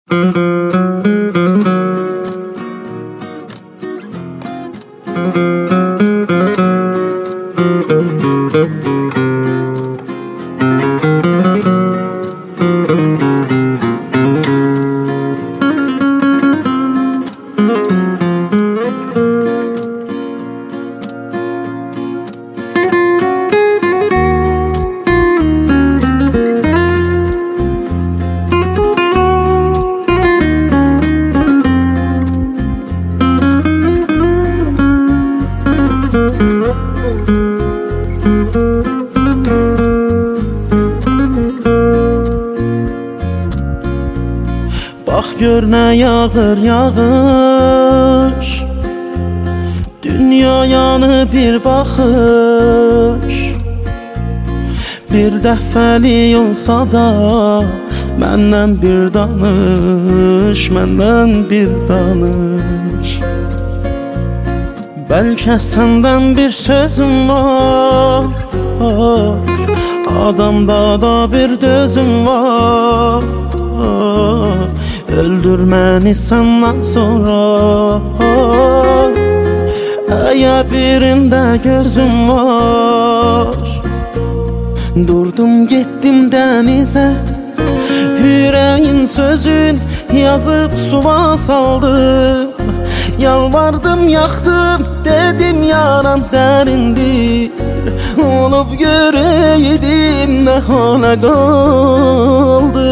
Bax gör nə yağır yağış, dünyayanı bir baxış. Bir dəfəli olsa da məndən bir danış, məndən bir danış. Bəlkə səndən bir sözüm var, adamda da bir dözüm var. Öldür məni səndən sonra, əgər birində gözüm var. Durdum getdim dənizə, ürəyin sözün yazıb suva saldım. Yalvardım yaxdım, dedim yaram dərindir. Olub görəydin nə hala qaldı.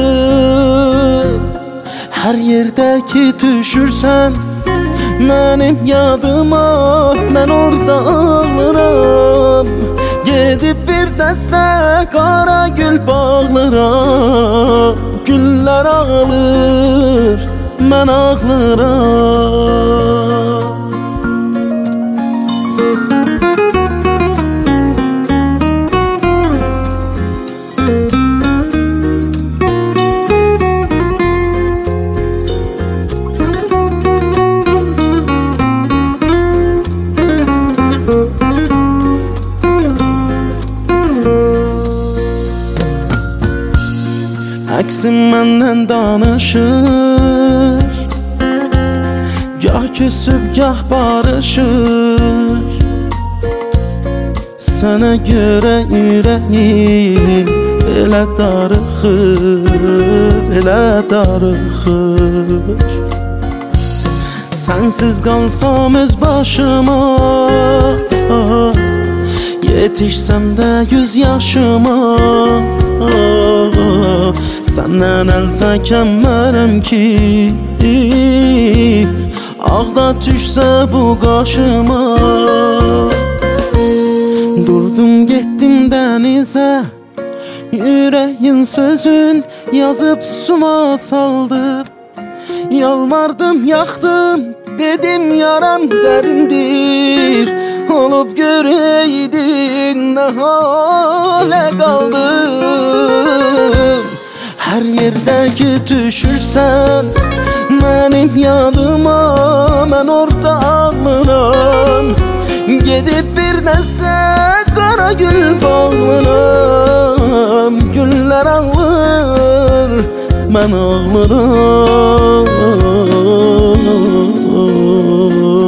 Hər yerdə ki düşürsən mənim yadıma, mən orada ağlıram. Gedib bir dəstə qara gül bağlıram. Güllər ağlır, mən ağlıram. Əksim məndən danışır, gah küsüb gah barışır. Sənə görə ürəyim elə darıxır, elə darıxır. Sənsiz qalsam öz başıma, yetişsəm də 100 yaşıma. Səndən əl çəkənmərəm ki, ağda düşsə bu qaşıma. Durdum getdim dənizə, ürəyin sözün yazıb suma saldım. Yalvardım yaxdım, dedim yaram dərindir. Olub görəydin nə halə qaldım. Hər yerdə ki düşürsən mənim yadıma, mən orada ağlıram. Gedib bir dəstə qara gül bağlıram. Güllər ağlır, mən ağlıram.